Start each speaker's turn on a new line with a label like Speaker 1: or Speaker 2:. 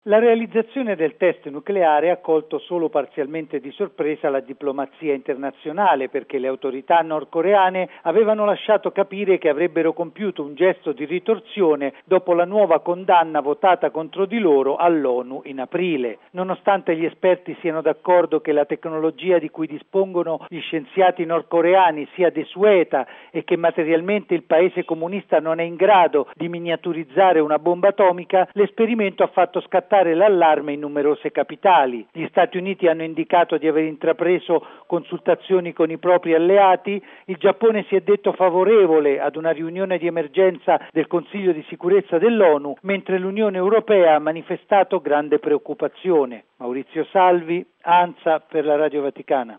Speaker 1: La realizzazione del test nucleare ha colto solo parzialmente di sorpresa la diplomazia internazionale, perché le autorità nordcoreane avevano lasciato capire che avrebbero compiuto un gesto di ritorsione dopo la nuova condanna votata contro di loro all'ONU in aprile. Nonostante gli esperti siano d'accordo che la tecnologia di cui dispongono gli scienziati nordcoreani sia desueta e che materialmente il paese comunista non è in grado di miniaturizzare una bomba atomica, l'esperimento ha fatto scattare l'allarme in numerose capitali. Gli Stati Uniti hanno indicato di aver intrapreso consultazioni con i propri alleati, il Giappone si è detto favorevole ad una riunione di emergenza del Consiglio di sicurezza dell'ONU, mentre l'Unione Europea ha manifestato grande preoccupazione. Maurizio Salvi, ANSA per la Radio Vaticana.